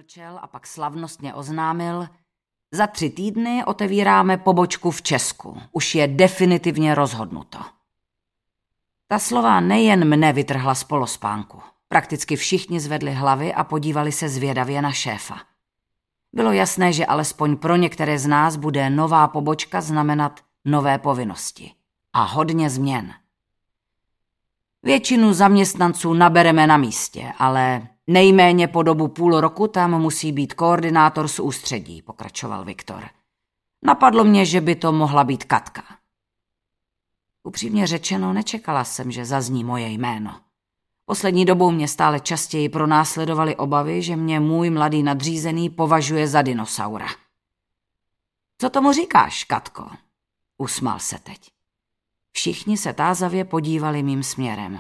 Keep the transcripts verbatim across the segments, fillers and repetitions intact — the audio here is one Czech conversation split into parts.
Pomlčel a pak slavnostně oznámil: za tři týdny otevíráme pobočku v Česku. Už je definitivně rozhodnuto. Ta slova nejen mne vytrhla z polospánku. Prakticky všichni zvedli hlavy a podívali se zvědavě na šéfa. Bylo jasné, že alespoň pro některé z nás bude nová pobočka znamenat nové povinnosti. A hodně změn. Většinu zaměstnanců nabereme na místě, ale nejméně po dobu půl roku tam musí být koordinátor z ústředí, pokračoval Viktor. Napadlo mě, že by to mohla být Katka. Upřímně řečeno, nečekala jsem, že zazní moje jméno. Poslední dobou mě stále častěji pronásledovaly obavy, že mě můj mladý nadřízený považuje za dinosaura. Co tomu říkáš, Katko? Usmál se teď. Všichni se tázavě podívali mým směrem.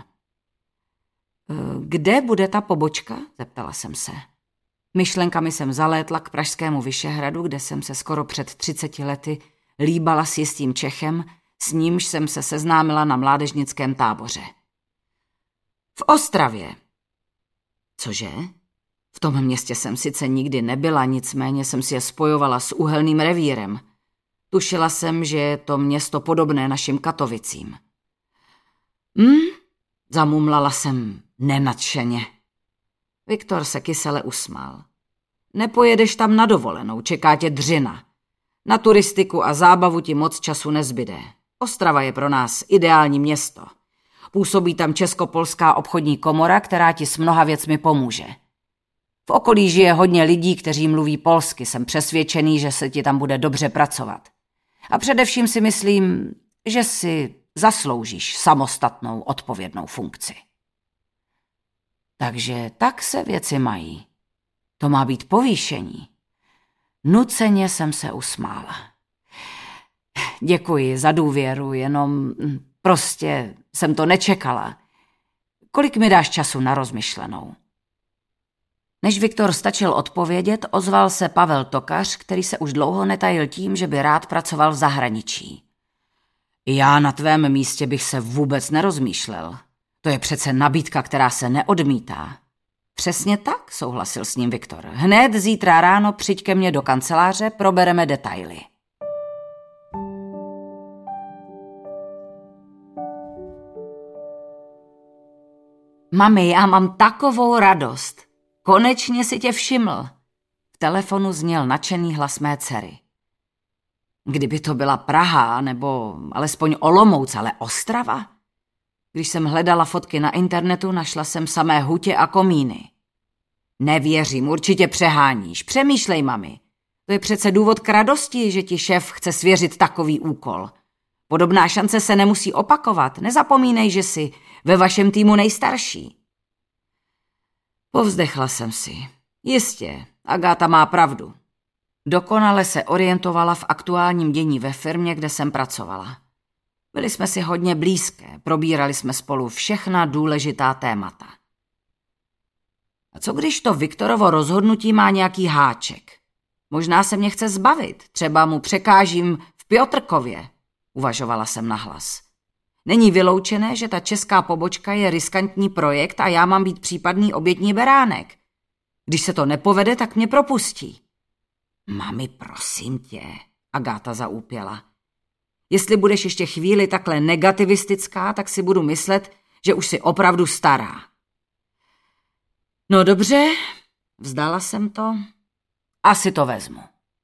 Kde bude ta pobočka? Zeptala jsem se. Myšlenkami jsem zalétla k pražskému Vyšehradu, kde jsem se skoro před třiceti lety líbala s jistým Čechem, s nímž jsem se seznámila na mládežnickém táboře. V Ostravě. Cože? V tom městě jsem sice nikdy nebyla, nicméně jsem si je spojovala s Uhelným revírem. Tušila jsem, že je to město podobné našim Katovicím. Hm? Zamumlala jsem nenadšeně. Viktor se kysele usmál. Nepojedeš tam na dovolenou, čeká tě dřina. Na turistiku a zábavu ti moc času nezbyde. Ostrava je pro nás ideální město. Působí tam Českopolská obchodní komora, která ti s mnoha věcmi pomůže. V okolí žije hodně lidí, kteří mluví polsky. Jsem přesvědčený, že se ti tam bude dobře pracovat. A především si myslím, že si zasloužíš samostatnou odpovědnou funkci. Takže tak se věci mají. To má být povýšení. Nuceně jsem se usmála. Děkuji za důvěru, jenom prostě jsem to nečekala. Kolik mi dáš času na rozmyšlenou? Než Viktor stačil odpovědět, ozval se Pavel Tokař, který se už dlouho netajil tím, že by rád pracoval v zahraničí. Já na tvém místě bych se vůbec nerozmýšlel. To je přece nabídka, která se neodmítá. Přesně tak, souhlasil s ním Viktor. Hned zítra ráno přijď ke mně do kanceláře, probereme detaily. Mami, já mám takovou radost. Konečně si tě všiml. V telefonu zněl nadšený hlas mé dcery. Kdyby to byla Praha, nebo alespoň Olomouc, ale Ostrava? Když jsem hledala fotky na internetu, našla jsem samé hutě a komíny. Nevěřím, určitě přeháníš. Přemýšlej, mami. To je přece důvod k radosti, že ti šéf chce svěřit takový úkol. Podobná šance se nemusí opakovat. Nezapomínej, že jsi ve vašem týmu nejstarší. Povzdechla jsem si. Jistě, Agáta má pravdu. Dokonale se orientovala v aktuálním dění ve firmě, kde jsem pracovala. Byli jsme si hodně blízké, probírali jsme spolu všechna důležitá témata. A co když to Viktorovo rozhodnutí má nějaký háček? Možná se mě chce zbavit, třeba mu překážím v Piotrkově, uvažovala jsem nahlas. Není vyloučené, že ta česká pobočka je riskantní projekt a já mám být případný obětní beránek. Když se to nepovede, tak mě propustí. Mami, prosím tě, Agáta zaúpěla. Jestli budeš ještě chvíli takhle negativistická, tak si budu myslet, že už jsi opravdu stará. No dobře, vzdala jsem to. Asi to vezmu.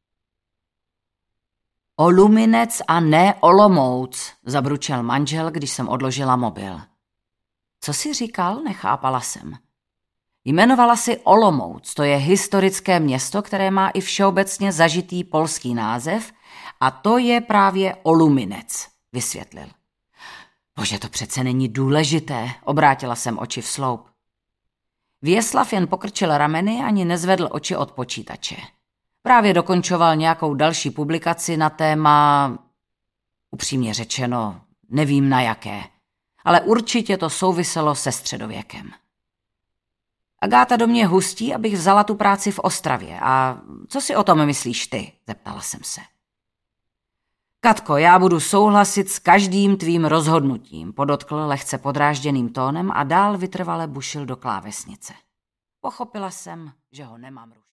Oluminec a ne Olomouc, zabručel manžel, když jsem odložila mobil. Co jsi říkal, nechápala jsem. Jmenovala si Olomouc, to je historické město, které má i všeobecně zažitý polský název, a to je právě Oluminec, vysvětlil. Bože, to přece není důležité, obrátila jsem oči v sloup. Věslav jen pokrčil rameny, ani nezvedl oči od počítače. Právě dokončoval nějakou další publikaci na téma, upřímně řečeno, nevím na jaké, ale určitě to souviselo se středověkem. Agáta do mě hustí, abych vzala tu práci v Ostravě. A co si o tom myslíš ty? Zeptala jsem se. Katko, já budu souhlasit s každým tvým rozhodnutím, podotkl lehce podrážděným tónem a dál vytrvale bušil do klávesnice. Pochopila jsem, že ho nemám rušit.